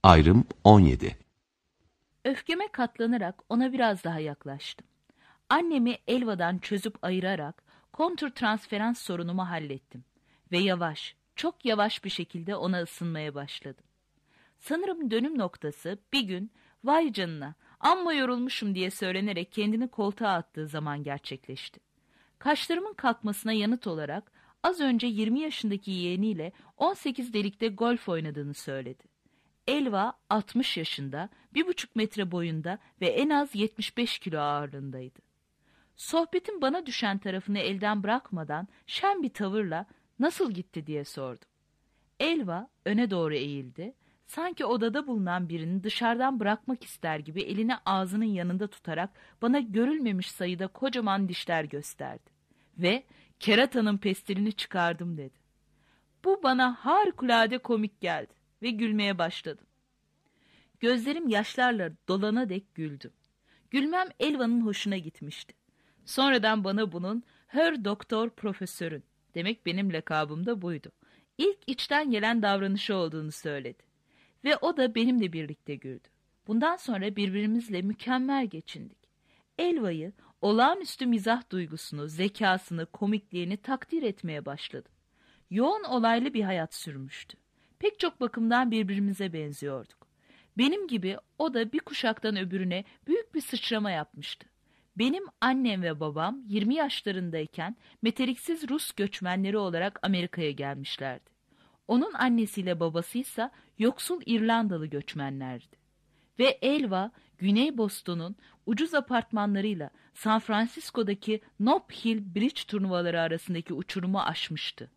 Ayrım 17. Öfkeme katlanarak ona biraz daha yaklaştım. Annemi Elva'dan çözüp ayırarak kontrtransferans sorunumu hallettim. Ve yavaş, çok yavaş bir şekilde ona ısınmaya başladım. Sanırım dönüm noktası bir gün "vay canına, amma yorulmuşum" diye söylenerek kendini koltuğa attığı zaman gerçekleşti. Kaşlarımın kalkmasına yanıt olarak az önce 20 yaşındaki yeğeniyle 18 delikte golf oynadığını söyledi. Elva 60 yaşında, 1,5 metre boyunda ve en az 75 kilo ağırlığındaydı. Sohbetin bana düşen tarafını elden bırakmadan şen bir tavırla "nasıl gitti?" diye sordum. Elva öne doğru eğildi, sanki odada bulunan birini dışarıdan bırakmak ister gibi elini ağzının yanında tutarak bana görülmemiş sayıda kocaman dişler gösterdi. Ve "keratanın pestilini çıkardım" dedi. Bu bana harikulade komik geldi ve gülmeye başladım. Gözlerim yaşlarla dolana dek güldüm. Gülmem Elva'nın hoşuna gitmişti. Sonradan bana bunun "Her Doktor Profesörün" demek benim lakabım da buydu. İlk içten gelen davranışı olduğunu söyledi. Ve o da benimle birlikte güldü. Bundan sonra birbirimizle mükemmel geçindik. Elva'yı, olağanüstü mizah duygusunu, zekasını, komikliğini takdir etmeye başladım. Yoğun olaylı bir hayat sürmüştü. Pek çok bakımdan birbirimize benziyorduk. Benim gibi o da bir kuşaktan öbürüne büyük bir sıçrama yapmıştı. Benim annem ve babam 20 yaşlarındayken meteliksiz Rus göçmenleri olarak Amerika'ya gelmişlerdi. Onun annesiyle babasıysa yoksul İrlandalı göçmenlerdi. Ve Elva, Güney Boston'un ucuz apartmanlarıyla San Francisco'daki Nob Hill Bridge turnuvaları arasındaki uçurumu aşmıştı.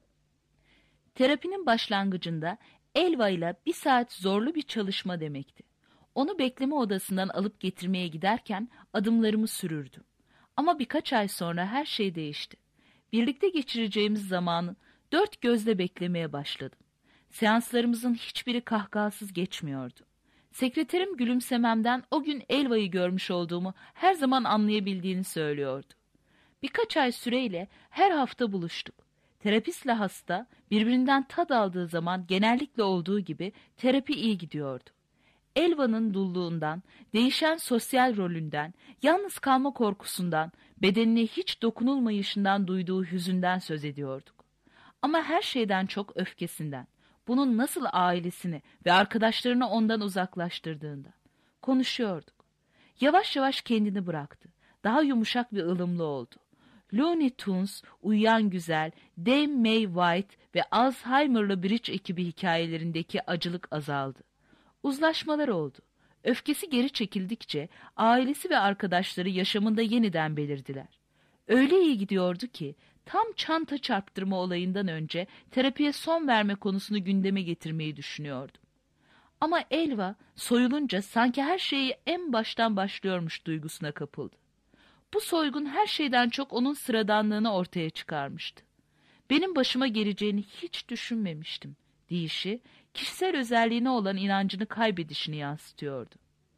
Terapinin başlangıcında Elva ile 1 saat zorlu bir çalışma demekti. Onu bekleme odasından alıp getirmeye giderken adımlarımı sürürdüm. Ama birkaç ay sonra her şey değişti. Birlikte geçireceğimiz zamanı dört gözle beklemeye başladım. Seanslarımızın hiçbiri kahkahasız geçmiyordu. Sekreterim gülümsememden o gün Elva'yı görmüş olduğumu her zaman anlayabildiğini söylüyordu. Birkaç ay süreyle her hafta buluştuk. Terapistle hasta birbirinden tad aldığı zaman genellikle olduğu gibi terapi iyi gidiyordu. Elva'nın dulluğundan, değişen sosyal rolünden, yalnız kalma korkusundan, bedenine hiç dokunulmayışından duyduğu hüzünden söz ediyorduk. Ama her şeyden çok öfkesinden, bunun nasıl ailesini ve arkadaşlarını ondan uzaklaştırdığından. Konuşuyorduk. Yavaş yavaş kendini bıraktı. Daha yumuşak ve ılımlı oldu. Looney Tunes, Uyuyan Güzel, Dame May White ve Alzheimer'lı Bridge ekibi hikayelerindeki acılık azaldı. Uzlaşmalar oldu. Öfkesi geri çekildikçe ailesi ve arkadaşları yaşamında yeniden belirdiler. Öyle iyi gidiyordu ki tam çanta çarptırma olayından önce terapiye son verme konusunu gündeme getirmeyi düşünüyordum. Ama Elva soyulunca sanki her şeyi en baştan başlıyormuş duygusuna kapıldı. Bu soygun her şeyden çok onun sıradanlığını ortaya çıkarmıştı. Benim başıma geleceğini hiç düşünmemiştim deyişi, kişisel özelliğine olan inancını kaybedişini yansıtıyordu.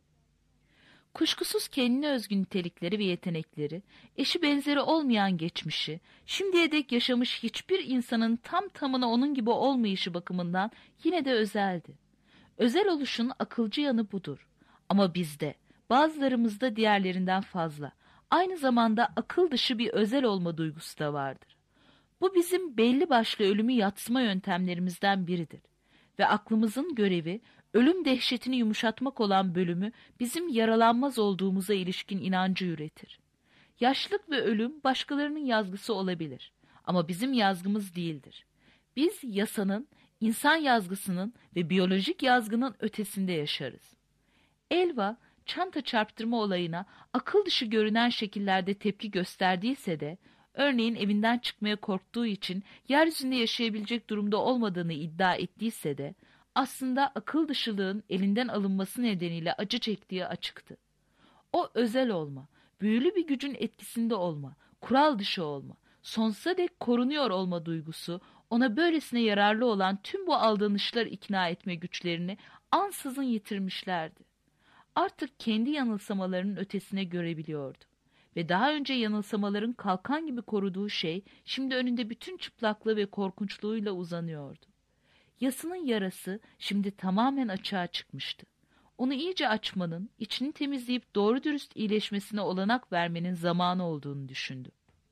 Kuşkusuz kendine özgü nitelikleri ve yetenekleri, eşi benzeri olmayan geçmişi, şimdiye dek yaşamış hiçbir insanın tam tamına onun gibi olmayışı bakımından yine de özeldi. Özel oluşun akılcı yanı budur. Ama bizde, bazılarımızda diğerlerinden fazla, aynı zamanda akıl dışı bir özel olma duygusu da vardır. Bu bizim belli başlı ölümü yatsıma yöntemlerimizden biridir. Ve aklımızın görevi, ölüm dehşetini yumuşatmak olan bölümü bizim yaralanmaz olduğumuza ilişkin inancı üretir. Yaşlılık ve ölüm başkalarının yazgısı olabilir. Ama bizim yazgımız değildir. Biz yasanın, insan yazgısının ve biyolojik yazgının ötesinde yaşarız. Elva, çanta çarptırma olayına akıl dışı görünen şekillerde tepki gösterdiyse de, örneğin evinden çıkmaya korktuğu için yeryüzünde yaşayabilecek durumda olmadığını iddia ettiyse de, aslında akıl dışılığın elinden alınması nedeniyle acı çektiği açıktı. O özel olma, büyülü bir gücün etkisinde olma, kural dışı olma, sonsuza dek korunuyor olma duygusu, ona böylesine yararlı olan tüm bu aldanışlar ikna etme güçlerini ansızın yitirmişlerdi. Artık kendi yanılsamalarının ötesine görebiliyordu. Ve daha önce yanılsamaların kalkan gibi koruduğu şey, şimdi önünde bütün çıplaklığı ve korkunçluğuyla uzanıyordu. Yasının yarası şimdi tamamen açığa çıkmıştı. Onu iyice açmanın, içini temizleyip doğru dürüst iyileşmesine olanak vermenin zamanı olduğunu düşündü.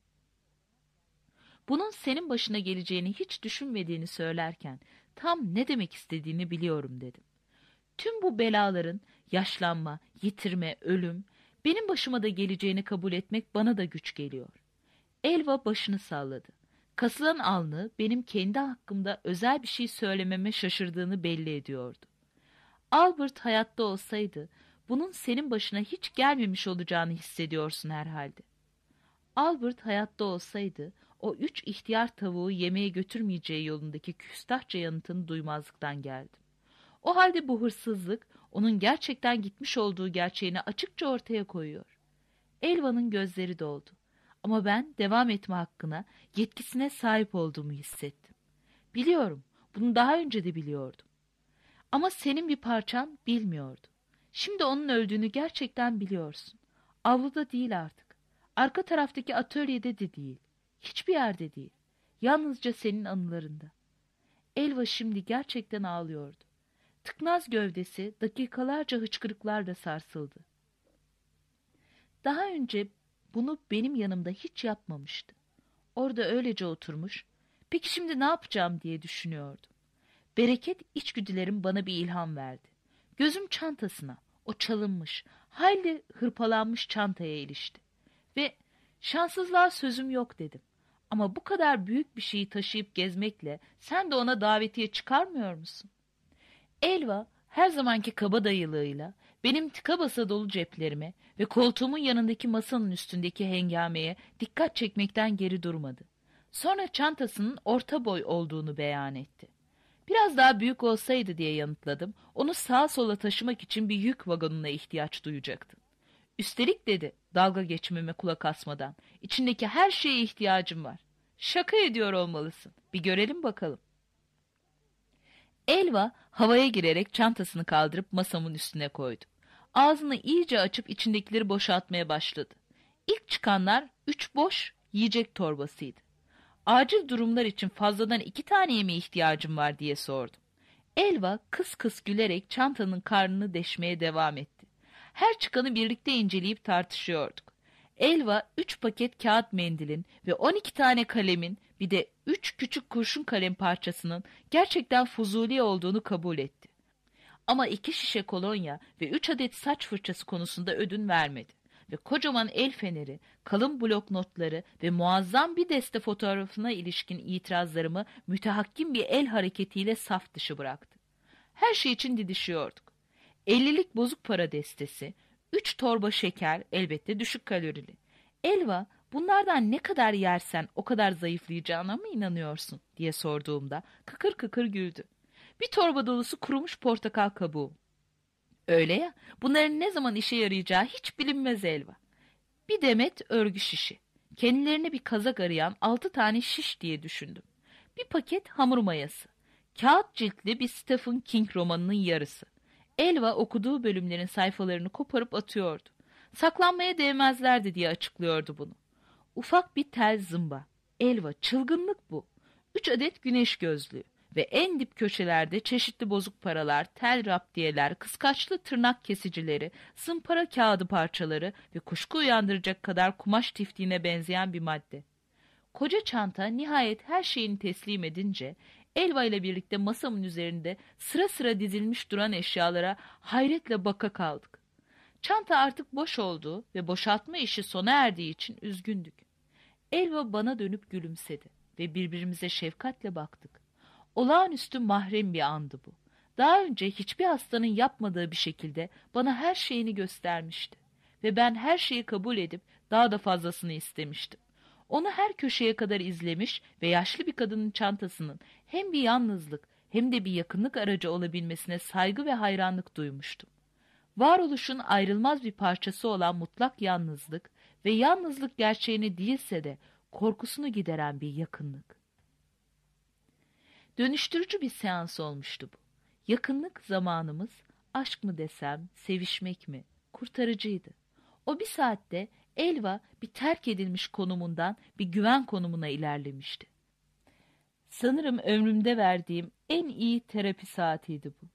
Bunun senin başına geleceğini hiç düşünmediğini söylerken tam ne demek istediğini biliyorum dedim. Tüm bu belaların yaşlanma, yitirme, ölüm benim başıma da geleceğini kabul etmek bana da güç geliyor. Elva başını salladı. Kasılan alnı benim kendi hakkımda özel bir şey söylememe şaşırdığını belli ediyordu. Albert hayatta olsaydı bunun senin başına hiç gelmemiş olacağını hissediyorsun herhalde. Albert hayatta olsaydı o 3 ihtiyar tavuğu yemeğe götürmeyeceği yolundaki küstahça yanıtını duymazlıktan geldim. O halde bu hırsızlık onun gerçekten gitmiş olduğu gerçeğini açıkça ortaya koyuyor. Elva'nın gözleri doldu. Ama ben devam etme hakkına, yetkisine sahip olduğumu hissettim. Biliyorum, bunu daha önce de biliyordum. Ama senin bir parçan bilmiyordu. Şimdi onun öldüğünü gerçekten biliyorsun. Avluda değil artık. Arka taraftaki atölyede de değil. Hiçbir yerde değil. Yalnızca senin anılarında. Elva şimdi gerçekten ağlıyordu. Tıknaz gövdesi dakikalarca hıçkırıklarla sarsıldı. Daha önce bunu benim yanımda hiç yapmamıştı. Orada öylece oturmuş, peki şimdi ne yapacağım diye düşünüyordum. Bereket içgüdülerim bana bir ilham verdi. Gözüm çantasına, o çalınmış, hayli hırpalanmış çantaya ilişti. Ve şanssızlığa sözüm yok dedim. Ama bu kadar büyük bir şeyi taşıyıp gezmekle sen de ona davetiye çıkarmıyor musun? Elva her zamanki kabadayılığıyla benim tıka basa dolu ceplerime ve koltuğumun yanındaki masanın üstündeki hengameye dikkat çekmekten geri durmadı. Sonra çantasının orta boy olduğunu beyan etti. Biraz daha büyük olsaydı diye yanıtladım, onu sağa sola taşımak için bir yük vagonuna ihtiyaç duyacaktı. Üstelik dedi, dalga geçmeme kulak asmadan, içindeki her şeye ihtiyacım var. Şaka ediyor olmalısın, bir görelim bakalım. Elva havaya girerek çantasını kaldırıp masamın üstüne koydu. Ağzını iyice açıp içindekileri boşaltmaya başladı. İlk çıkanlar 3 boş yiyecek torbasıydı. Acil durumlar için fazladan 2 taneye mi ihtiyacım var diye sordum. Elva kıs kıs gülerek çantanın karnını deşmeye devam etti. Her çıkanı birlikte inceleyip tartışıyorduk. Elva 3 paket kağıt mendilin ve 12 tane kalemin bir de 3 küçük kurşun kalem parçasının gerçekten fuzuli olduğunu kabul etti. Ama 2 şişe kolonya ve 3 adet saç fırçası konusunda ödün vermedi. Ve kocaman el feneri, kalın blok notları ve muazzam bir deste fotoğrafına ilişkin itirazlarımı mütehakkim bir el hareketiyle saf dışı bıraktı. Her şey için didişiyorduk. 50'lik bozuk para destesi, 3 torba şeker, elbette düşük kalorili. Elva, bunlardan ne kadar yersen o kadar zayıflayacağına mı inanıyorsun diye sorduğumda kıkır kıkır güldü. Bir torba dolusu kurumuş portakal kabuğu. Öyle ya, bunların ne zaman işe yarayacağı hiç bilinmez Elva. Bir demet örgü şişi. Kendilerine bir kazak arayan 6 tane şiş diye düşündüm. Bir paket hamur mayası. Kağıt ciltli bir Stephen King romanının yarısı. Elva okuduğu bölümlerin sayfalarını koparıp atıyordu. Saklanmaya değmezlerdi diye açıklıyordu bunu. Ufak bir tel zımba. Elva, çılgınlık bu. 3 adet güneş gözlüğü ve en dip köşelerde çeşitli bozuk paralar, tel raptiyeler, kıskaçlı tırnak kesicileri, zımpara kağıdı parçaları ve kuşku uyandıracak kadar kumaş tiftiğine benzeyen bir madde. Koca çanta nihayet her şeyini teslim edince, Elva ile birlikte masamın üzerinde sıra sıra dizilmiş duran eşyalara hayretle baka kaldık. Çanta artık boş oldu ve boşaltma işi sona erdiği için üzgündük. Elva bana dönüp gülümsedi ve birbirimize şefkatle baktık. Olağanüstü mahrem bir andı bu. Daha önce hiçbir hastanın yapmadığı bir şekilde bana her şeyini göstermişti. Ve ben her şeyi kabul edip daha da fazlasını istemiştim. Onu her köşeye kadar izlemiş ve yaşlı bir kadının çantasının hem bir yalnızlık hem de bir yakınlık aracı olabilmesine saygı ve hayranlık duymuştum. Varoluşun ayrılmaz bir parçası olan mutlak yalnızlık ve yalnızlık gerçeğini değilse de korkusunu gideren bir yakınlık. Dönüştürücü bir seans olmuştu bu. Yakınlık zamanımız, aşk mı desem, sevişmek mi, kurtarıcıydı. O bir saatte Elva bir terk edilmiş konumundan bir güven konumuna ilerlemişti. Sanırım ömrümde verdiğim en iyi terapi saatiydi bu.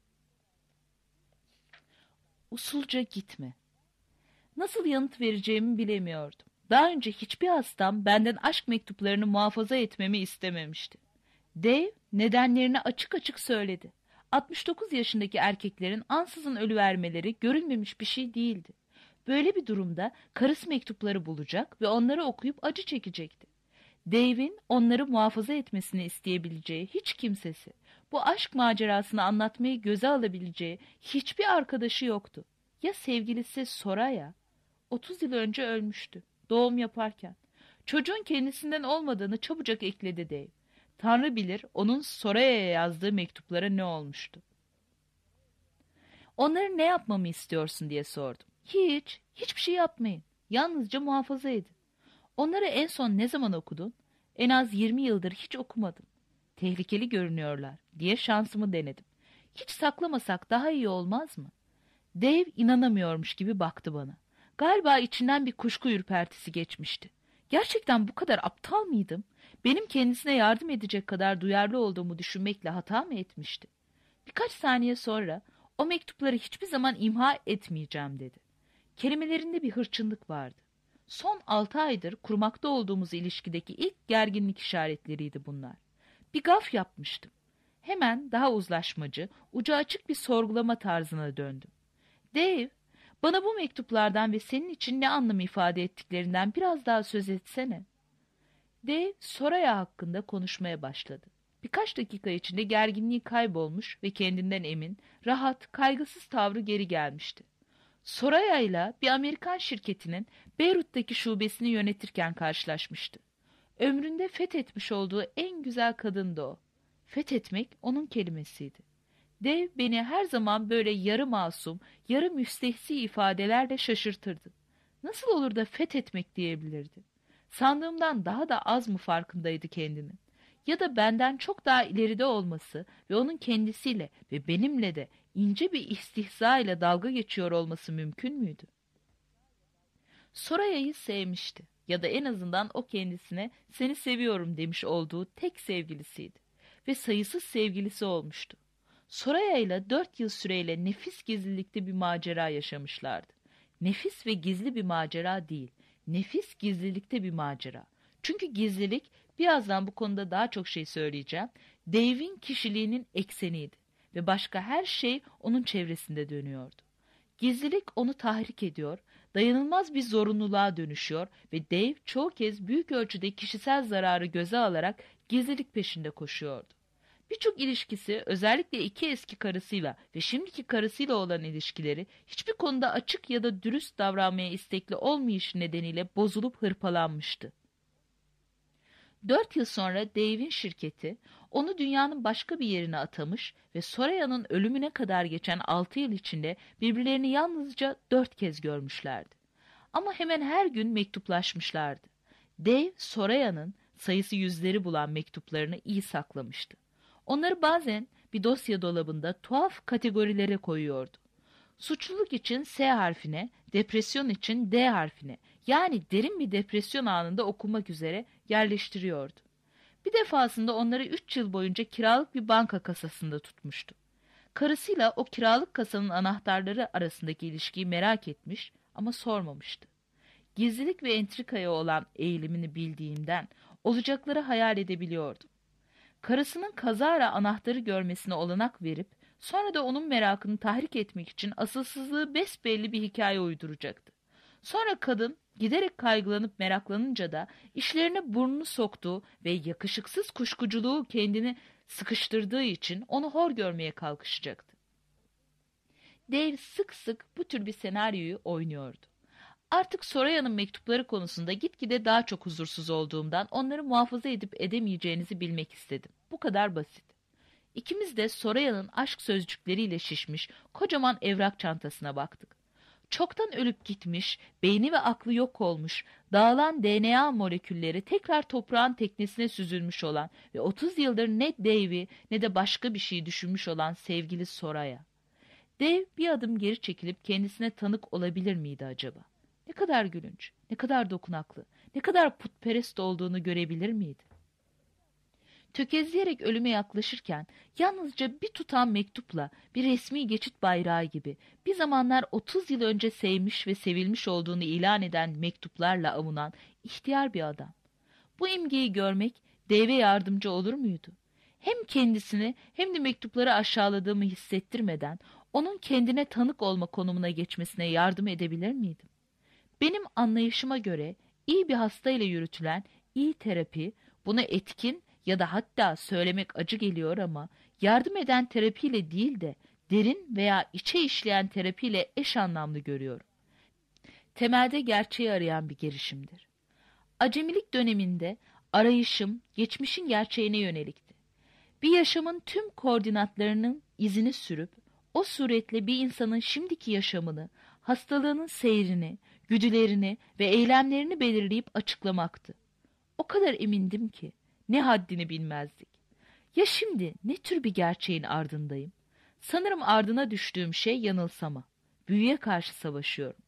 Usulca gitme. Nasıl yanıt vereceğimi bilemiyordum. Daha önce hiçbir hastam benden aşk mektuplarını muhafaza etmemi istememişti. Dave nedenlerini açık açık söyledi. 69 yaşındaki erkeklerin ansızın ölüvermeleri görülmemiş bir şey değildi. Böyle bir durumda karısı mektupları bulacak ve onları okuyup acı çekecekti. Dave'in onları muhafaza etmesini isteyebileceği hiç kimsesi, bu aşk macerasını anlatmayı göze alabileceği hiçbir arkadaşı yoktu. Ya sevgilisi Soraya? 30 yıl önce ölmüştü, doğum yaparken. Çocuğun kendisinden olmadığını çabucak ekledi Dave. Tanrı bilir onun Soraya'ya yazdığı mektuplara ne olmuştu. Onları ne yapmamı istiyorsun diye sordum. Hiçbir şey yapmayın. Yalnızca muhafaza edin. Onları en son ne zaman okudun? En az 20 yıldır hiç okumadım. Tehlikeli görünüyorlar diye şansımı denedim. Hiç saklamasak daha iyi olmaz mı? Dave inanamıyormuş gibi baktı bana. Galiba içinden bir kuşku ürpertisi geçmişti. Gerçekten bu kadar aptal mıydım? Benim kendisine yardım edecek kadar duyarlı olduğumu düşünmekle hata mı etmişti? Birkaç saniye sonra o mektupları hiçbir zaman imha etmeyeceğim dedi. Kelimelerinde bir hırçınlık vardı. Son 6 aydır kurmakta olduğumuz ilişkideki ilk gerginlik işaretleriydi bunlar. Bir gaf yapmıştım. Hemen daha uzlaşmacı, ucu açık bir sorgulama tarzına döndüm. Dave, bana bu mektuplardan ve senin için ne anlam ifade ettiklerinden biraz daha söz etsene. Dave, Soraya hakkında konuşmaya başladı. Birkaç dakika içinde gerginliği kaybolmuş ve kendinden emin, rahat, kaygısız tavrı geri gelmişti. Soraya ile bir Amerikan şirketinin Beyrut'taki şubesini yönetirken karşılaşmıştı. Ömründe fethetmiş olduğu en güzel kadındı o. Fethetmek onun kelimesiydi. Dev beni her zaman böyle yarı masum, yarı müstehsi ifadelerle şaşırtırdı. Nasıl olur da fethetmek diyebilirdi? Sandığımdan daha da az mı farkındaydı kendinin? Ya da benden çok daha ileride olması ve onun kendisiyle ve benimle de ince bir istihza ile dalga geçiyor olması mümkün müydü? Soraya'yı sevmişti ya da en azından o kendisine seni seviyorum demiş olduğu tek sevgilisiydi ve sayısız sevgilisi olmuştu. Soraya ile 4 yıl süreyle nefis gizlilikte bir macera yaşamışlardı. Nefis ve gizli bir macera değil, nefis gizlilikte bir macera. Çünkü gizlilik, birazdan bu konuda daha çok şey söyleyeceğim, Dave'in kişiliğinin ekseniydi ve başka her şey onun çevresinde dönüyordu. Gizlilik onu tahrik ediyor, dayanılmaz bir zorunluluğa dönüşüyor ve Dave çoğu kez büyük ölçüde kişisel zararı göze alarak gizlilik peşinde koşuyordu. Birçok ilişkisi, özellikle iki eski karısıyla ve şimdiki karısıyla olan ilişkileri hiçbir konuda açık ya da dürüst davranmaya istekli olmayışı nedeniyle bozulup hırpalanmıştı. 4 yıl sonra Dave'in şirketi onu dünyanın başka bir yerine atamış ve Soraya'nın ölümüne kadar geçen 6 yıl içinde birbirlerini yalnızca 4 kez görmüşlerdi. Ama hemen her gün mektuplaşmışlardı. Dave, Soraya'nın sayısı yüzleri bulan mektuplarını iyi saklamıştı. Onları bazen bir dosya dolabında tuhaf kategorilere koyuyordu. Suçluluk için S harfine, depresyon için D harfine, yani derin bir depresyon anında okumak üzere yerleştiriyordu. Bir defasında onları 3 yıl boyunca kiralık bir banka kasasında tutmuştu. Karısıyla o kiralık kasanın anahtarları arasındaki ilişkiyi merak etmiş ama sormamıştı. Gizlilik ve entrikaya olan eğilimini bildiğimden olacakları hayal edebiliyordum. Karısının kazara anahtarı görmesine olanak verip sonra da onun merakını tahrik etmek için asılsızlığı besbelli bir hikaye uyduracaktı. Sonra kadın giderek kaygılanıp meraklanınca da işlerine burnunu soktuğu ve yakışıksız kuşkuculuğu kendini sıkıştırdığı için onu hor görmeye kalkışacaktı. Dave sık sık bu tür bir senaryoyu oynuyordu. Artık Soraya'nın mektupları konusunda gitgide daha çok huzursuz olduğumdan onları muhafaza edip edemeyeceğinizi bilmek istedim. Bu kadar basit. İkimiz de Soraya'nın aşk sözcükleriyle şişmiş kocaman evrak çantasına baktık. Çoktan ölüp gitmiş, beyni ve aklı yok olmuş, dağılan DNA molekülleri tekrar toprağın teknesine süzülmüş olan ve 30 yıldır ne Dave'i ne de başka bir şey düşünmüş olan sevgili Soraya. Dave bir adım geri çekilip kendisine tanık olabilir miydi acaba? Ne kadar gülünç, ne kadar dokunaklı, ne kadar putperest olduğunu görebilir miydi? Tökezleyerek ölüme yaklaşırken yalnızca bir tutam mektupla bir resmi geçit bayrağı gibi bir zamanlar 30 yıl önce sevmiş ve sevilmiş olduğunu ilan eden mektuplarla avunan ihtiyar bir adam. Bu imgeyi görmek Dave'e yardımcı olur muydu? Hem kendisini hem de mektupları aşağıladığımı hissettirmeden onun kendine tanık olma konumuna geçmesine yardım edebilir miydim? Benim anlayışıma göre iyi bir hastayla yürütülen iyi terapi, buna etkin ya da hatta söylemek acı geliyor ama yardım eden terapiyle değil de derin veya içe işleyen terapiyle eş anlamlı görüyorum. Temelde gerçeği arayan bir girişimdir. Acemilik döneminde arayışım geçmişin gerçeğine yönelikti. Bir yaşamın tüm koordinatlarının izini sürüp o suretle bir insanın şimdiki yaşamını, hastalığının seyrini, güdülerini ve eylemlerini belirleyip açıklamaktı. O kadar emindim ki ne haddini bilmezdik. Ya şimdi ne tür bir gerçeğin ardındayım? Sanırım ardına düştüğüm şey yanılsama. Büyüye karşı savaşıyorum.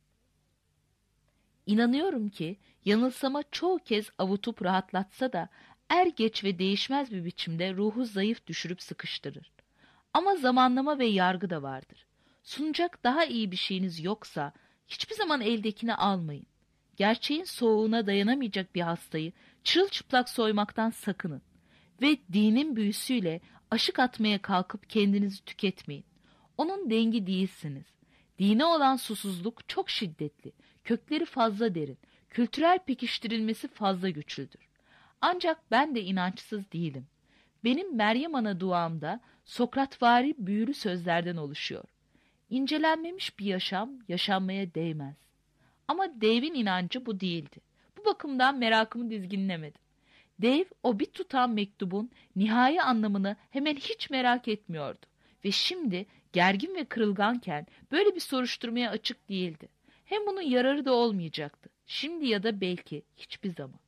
İnanıyorum ki yanılsama çoğu kez avutup rahatlatsa da er geç ve değişmez bir biçimde ruhu zayıf düşürüp sıkıştırır. Ama zamanlama ve yargı da vardır. Sunacak daha iyi bir şeyiniz yoksa hiçbir zaman eldekini almayın. Gerçeğin soğuğuna dayanamayacak bir hastayı çırılçıplak soymaktan sakının. Ve dinin büyüsüyle aşık atmaya kalkıp kendinizi tüketmeyin. Onun dengi değilsiniz. Dine olan susuzluk çok şiddetli, kökleri fazla derin, kültürel pekiştirilmesi fazla güçlüdür. Ancak ben de inançsız değilim. Benim Meryem Ana duamda Sokratvari büyülü sözlerden oluşuyor. İncelenmemiş bir yaşam yaşanmaya değmez. Ama Dave'in inancı bu değildi. Bu bakımdan merakımı dizginlemedim. Dave o bir tutam mektubun nihai anlamını hemen hiç merak etmiyordu. Ve şimdi gergin ve kırılganken böyle bir soruşturmaya açık değildi. Hem bunun yararı da olmayacaktı. Şimdi ya da belki hiçbir zaman.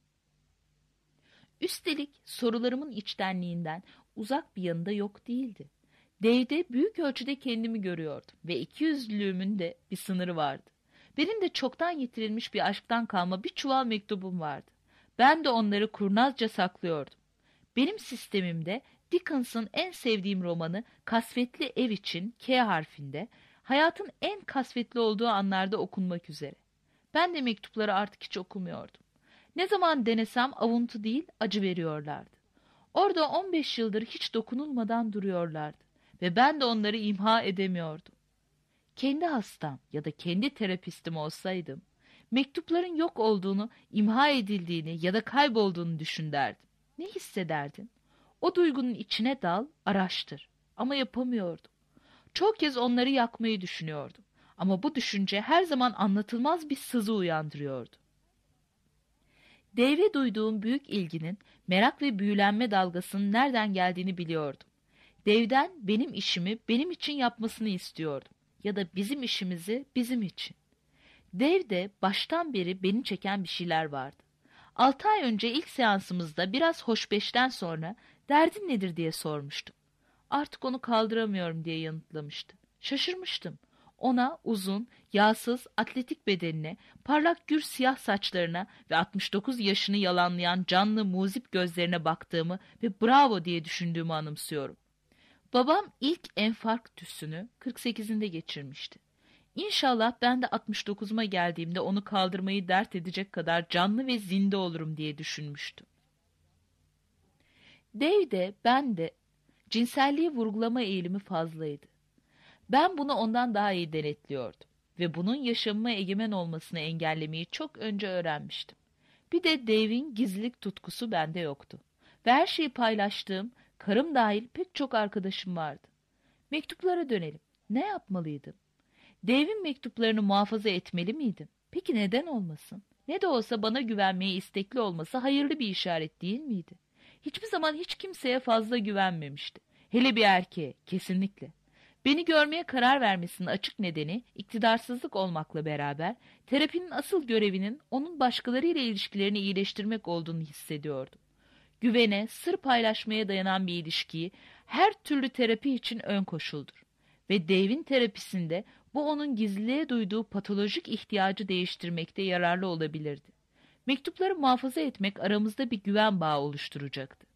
Üstelik sorularımın içtenliğinden uzak bir yanında yok değildi. Dave'de büyük ölçüde kendimi görüyordum ve ikiyüzlülüğümün de bir sınırı vardı. Benim de çoktan yitirilmiş bir aşktan kalma bir çuval mektubum vardı. Ben de onları kurnazca saklıyordum. Benim sistemimde Dickens'ın en sevdiğim romanı Kasvetli Ev için K harfinde, hayatın en kasvetli olduğu anlarda okunmak üzere. Ben de mektupları artık hiç okumuyordum. Ne zaman denesem avuntu değil acı veriyorlardı. Orada 15 yıldır hiç dokunulmadan duruyorlardı ve ben de onları imha edemiyordum. Kendi hastam ya da kendi terapistim olsaydım, mektupların yok olduğunu, imha edildiğini ya da kaybolduğunu düşün derdim. Ne hissederdin? O duygunun içine dal, araştır. Ama yapamıyordum. Çok kez onları yakmayı düşünüyordum. Ama bu düşünce her zaman anlatılmaz bir sızı uyandırıyordu. Dave'e duyduğum büyük ilginin, merak ve büyülenme dalgasının nereden geldiğini biliyordum. Dave'den benim işimi benim için yapmasını istiyordum. Ya da bizim işimizi bizim için. Dave'de baştan beri beni çeken bir şeyler vardı. 6 ay önce ilk seansımızda biraz hoşbeşten sonra derdin nedir diye sormuştum. Artık onu kaldıramıyorum diye yanıtlamıştı. Şaşırmıştım. Ona uzun, yağsız, atletik bedenine, parlak gür siyah saçlarına ve 69 yaşını yalanlayan canlı muzip gözlerine baktığımı ve bravo diye düşündüğümü anımsıyorum. Babam ilk enfarktüsünü 48'inde geçirmişti. İnşallah ben de 69'uma geldiğimde onu kaldırmayı dert edecek kadar canlı ve zinde olurum diye düşünmüştüm. Dave de ben de cinselliği vurgulama eğilimi fazlaydı. Ben bunu ondan daha iyi denetliyordum ve bunun yaşamıma egemen olmasını engellemeyi çok önce öğrenmiştim. Bir de Dave'in gizlilik tutkusu bende yoktu. Ve her şeyi paylaştığım, karım dahil pek çok arkadaşım vardı. Mektuplara dönelim. Ne yapmalıydım? Dave'in mektuplarını muhafaza etmeli miydim? Peki neden olmasın? Ne de olsa bana güvenmeye istekli olması hayırlı bir işaret değil miydi? Hiçbir zaman hiç kimseye fazla güvenmemişti. Hele bir erkeğe, kesinlikle. Beni görmeye karar vermesinin açık nedeni iktidarsızlık olmakla beraber terapinin asıl görevinin onun başkalarıyla ilişkilerini iyileştirmek olduğunu hissediyordum. Güvene, sır paylaşmaya dayanan bir ilişkiyi her türlü terapi için ön koşuldur. Ve Dave'in terapisinde bu onun gizliliğe duyduğu patolojik ihtiyacı değiştirmekte yararlı olabilirdi. Mektupları muhafaza etmek aramızda bir güven bağı oluşturacaktı.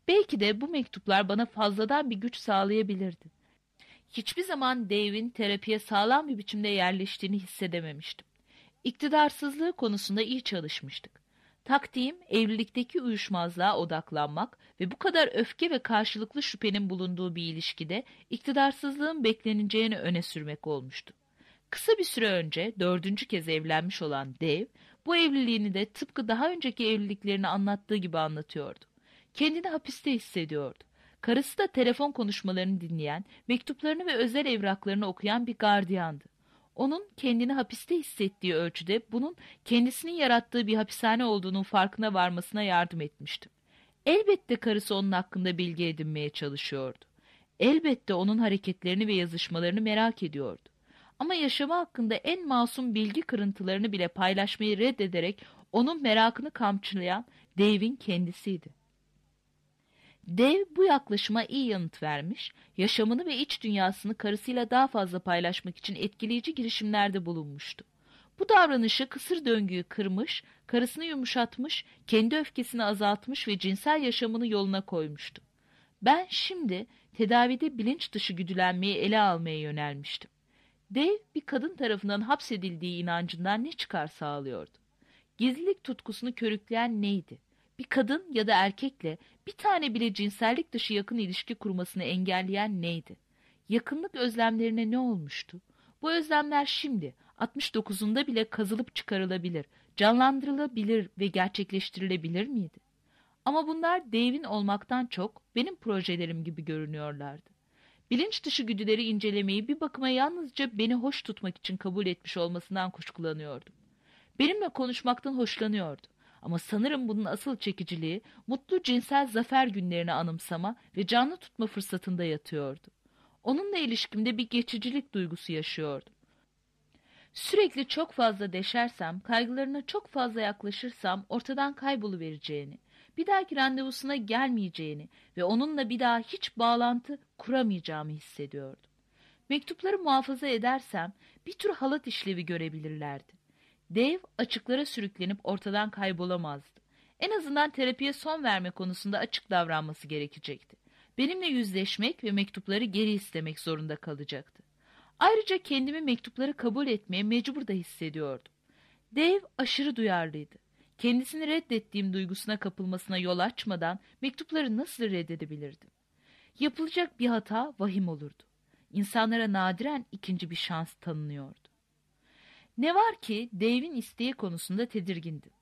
Belki de bu mektuplar bana fazladan bir güç sağlayabilirdi. Hiçbir zaman Dave'in terapiye sağlam bir biçimde yerleştiğini hissedememiştim. İktidarsızlığı konusunda iyi çalışmıştık. Taktiğim evlilikteki uyuşmazlığa odaklanmak ve bu kadar öfke ve karşılıklı şüphenin bulunduğu bir ilişkide iktidarsızlığın bekleneceğini öne sürmek olmuştu. Kısa bir süre önce 4. kez evlenmiş olan Dave, bu evliliğini de tıpkı daha önceki evliliklerini anlattığı gibi anlatıyordu. Kendini hapiste hissediyordu. Karısı da telefon konuşmalarını dinleyen, mektuplarını ve özel evraklarını okuyan bir gardiyandı. Onun kendini hapiste hissettiği ölçüde bunun kendisinin yarattığı bir hapishane olduğunun farkına varmasına yardım etmiştim. Elbette karısı onun hakkında bilgi edinmeye çalışıyordu. Elbette onun hareketlerini ve yazışmalarını merak ediyordu. Ama yaşamı hakkında en masum bilgi kırıntılarını bile paylaşmayı reddederek onun merakını kamçılayan Dave'in kendisiydi. Dave bu yaklaşıma iyi yanıt vermiş, yaşamını ve iç dünyasını karısıyla daha fazla paylaşmak için etkileyici girişimlerde bulunmuştu. Bu davranışı kısır döngüyü kırmış, karısını yumuşatmış, kendi öfkesini azaltmış ve cinsel yaşamını yoluna koymuştu. Ben şimdi tedavide bilinç dışı güdülenmeyi ele almaya yönelmiştim. Dave bir kadın tarafından hapsedildiği inancından ne çıkar sağlıyordu? Gizlilik tutkusunu körükleyen neydi? Bir kadın ya da erkekle bir tane bile cinsellik dışı yakın ilişki kurmasını engelleyen neydi? Yakınlık özlemlerine ne olmuştu? Bu özlemler şimdi 69'unda bile kazılıp çıkarılabilir, canlandırılabilir ve gerçekleştirilebilir miydi? Ama bunlar Dave'in olmaktan çok benim projelerim gibi görünüyorlardı. Bilinç dışı güdüleri incelemeyi bir bakıma yalnızca beni hoş tutmak için kabul etmiş olmasından kuşkulanıyordum. Benimle konuşmaktan hoşlanıyordu. Ama sanırım bunun asıl çekiciliği mutlu cinsel zafer günlerini anımsama ve canlı tutma fırsatında yatıyordu. Onunla ilişkimde bir geçicilik duygusu yaşıyordum. Sürekli çok fazla deşersem, kaygılarına çok fazla yaklaşırsam ortadan kayboluvereceğini, bir dahaki randevusuna gelmeyeceğini ve onunla bir daha hiç bağlantı kuramayacağımı hissediyordum. Mektupları muhafaza edersem bir tür halat işlevi görebilirlerdi. Dave açıklara sürüklenip ortadan kaybolamazdı. En azından terapiye son verme konusunda açık davranması gerekecekti. Benimle yüzleşmek ve mektupları geri istemek zorunda kalacaktı. Ayrıca kendimi mektupları kabul etmeye mecbur da hissediyordum. Dave aşırı duyarlıydı. Kendisini reddettiğim duygusuna kapılmasına yol açmadan mektupları nasıl reddedebilirdim? Yapılacak bir hata vahim olurdu. İnsanlara nadiren ikinci bir şans tanınıyordu. Ne var ki Dave'in isteği konusunda tedirgindim.